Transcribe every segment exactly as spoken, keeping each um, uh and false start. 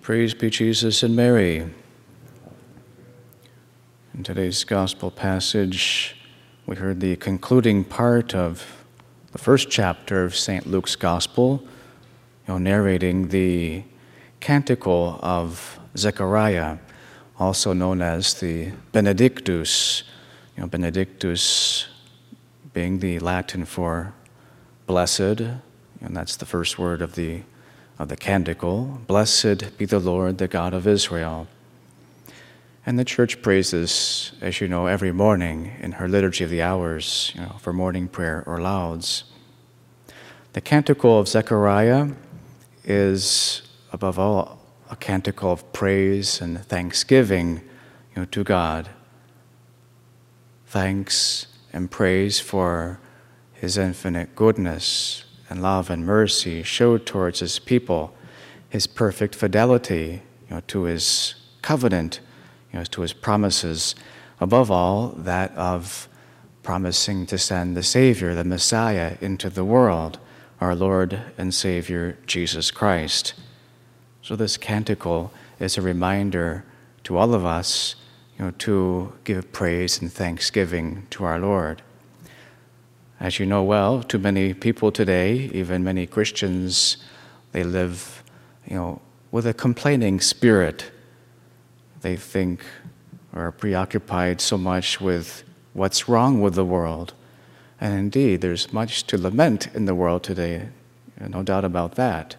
Praise be Jesus and Mary. In today's gospel passage, we heard the concluding part of the first chapter of Saint Luke's Gospel, you know, narrating the Canticle of Zechariah, also known as the Benedictus. You know, Benedictus being the Latin for blessed, and that's the first word of the of the Canticle. Blessed be the Lord, the God of Israel. And the Church prays this, as you know, every morning in her Liturgy of the Hours, you know, for morning prayer or lauds. The Canticle of Zechariah is, above all, a canticle of praise and thanksgiving, you know, to God. Thanks and praise for His infinite goodness and love and mercy showed towards His people, His perfect fidelity, you know, to His covenant, you know, to His promises, above all, that of promising to send the Savior, the Messiah, into the world, our Lord and Savior, Jesus Christ. So this canticle is a reminder to all of us, you know, to give praise and thanksgiving to our Lord. As you know well, too many people today, even many Christians, they live, you know, with a complaining spirit. They think or are preoccupied so much with what's wrong with the world. And indeed, there's much to lament in the world today, no doubt about that.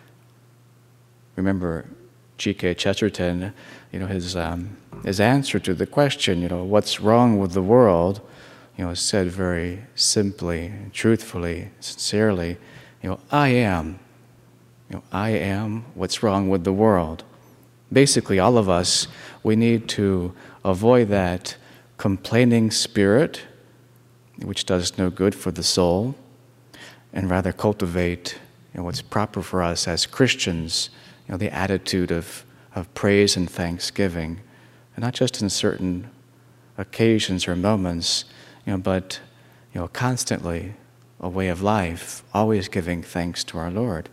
Remember G K Chesterton, you know, his um, his answer to the question, you know, what's wrong with the world, you know, said very simply, truthfully, sincerely, you know, I am. You know, I am what's wrong with the world. Basically, all of us, we need to avoid that complaining spirit, which does no good for the soul, and rather cultivate, you know, what's proper for us as Christians, you know, the attitude of, of praise and thanksgiving, and not just in certain occasions or moments, you know, but, you know, constantly a way of life, always giving thanks to our Lord.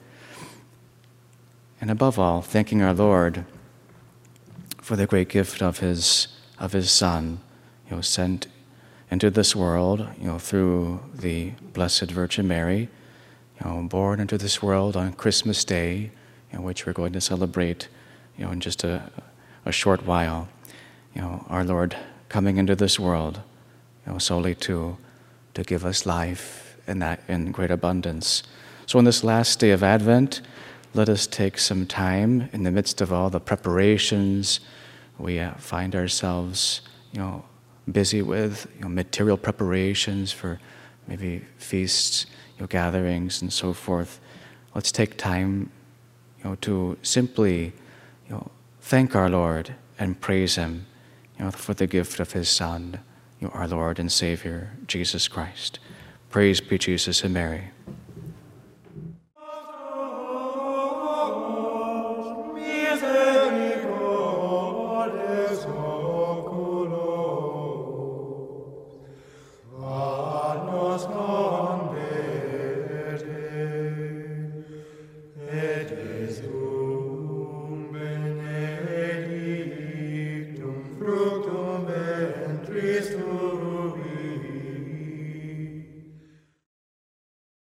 And above all, thanking our Lord for the great gift of His of His Son, you know, sent into this world, you know, through the Blessed Virgin Mary, you know, born into this world on Christmas Day, you know, which we're going to celebrate, you know, in just a a short while. You know, our Lord coming into this world, you know, solely to to give us life and that in great abundance. So on this last day of Advent, let us take some time in the midst of all the preparations we uh, find ourselves, you know, busy with, you know, material preparations for maybe feasts, you know, gatherings and so forth. Let's take time, you know, to simply, you know, thank our Lord and praise Him, you know, for the gift of His Son, you know, our Lord and Savior, Jesus Christ. Praise be Jesus and Mary. Fructum ventris tuum,